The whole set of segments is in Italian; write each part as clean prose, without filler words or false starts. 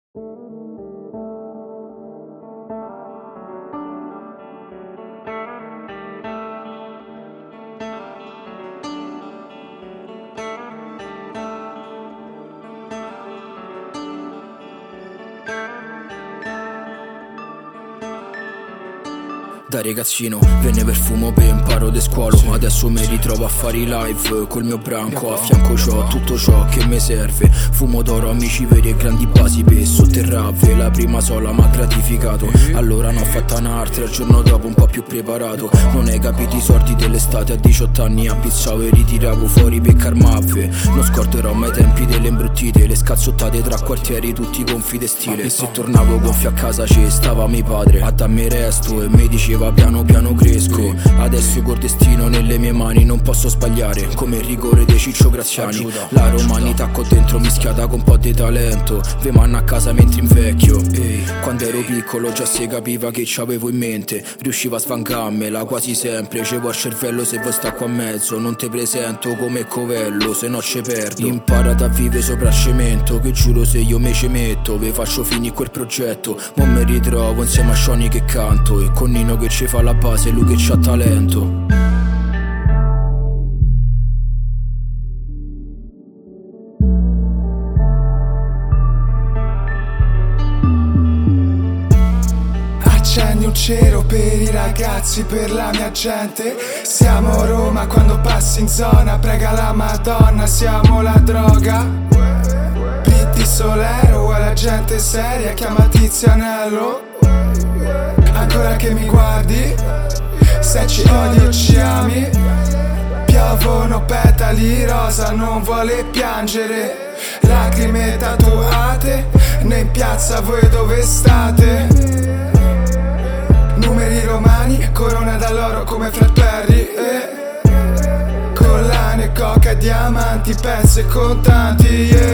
Da ragazzino venne per fumo per imparo de scuolo. Adesso mi ritrovo a fare i live col mio branco. A fianco c'ho tutto ciò che mi serve. Fumo d'oro, amici veri e grandi basi per sotterrare. La prima sola m'ha gratificato, allora ne ho fatta un'altra. Il giorno dopo un po' più preparato. Non hai capito i sordi dell'estate. A 18 anni appizzavo e ritiravo fuori per carmave. Non scorderò mai i tempi delle imbruttite, le scazzottate tra quartieri tutti gonfi de stile. E se tornavo gonfio a casa ci stava mio padre a dammi resto e mi diceva piano piano cresco. Adesso col destino nelle mie mani non posso sbagliare, come il rigore dei Ciccio Graziani. La romanità qua dentro mischiata con un po' di talento. Ve manno a casa mentre invecchio. Quando ero piccolo già si capiva che c'avevo in mente. Riusciva a svangarmela quasi sempre. C'avevo il cervello, se vuoi sta qua a mezzo non te presento come covello, se no ce perdo. Imparate a vivere sopra il cemento, che giuro se io me ci metto ve faccio finire quel progetto. Mo mi ritrovo insieme a Shoni che canto e con Nino che ci fa la base, lui che c'ha talento. Accendi un cero per i ragazzi, per la mia gente. Siamo a Roma quando passi in zona, prega la Madonna, siamo la droga. Pitti Solero e la gente seria, chiama Tizianello. Ancora che mi guardi, se ci odi o ci ami. Piovono petali rosa, non vuole piangere. Lacrime tatuate, né in piazza voi dove state. Numeri romani, corona d'alloro come Fred Perry. Collane, coca e diamanti, pezzi e contanti,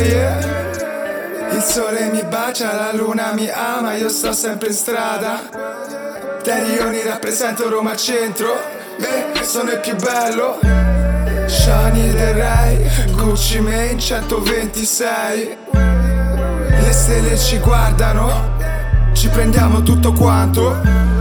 Il sole mi bacia, la luna mi ama, io sto sempre in strada. Terioni rappresento Roma centro, sono il più bello. Shani del Rey, Gucci Mane 126. Le stelle ci guardano, ci prendiamo tutto quanto.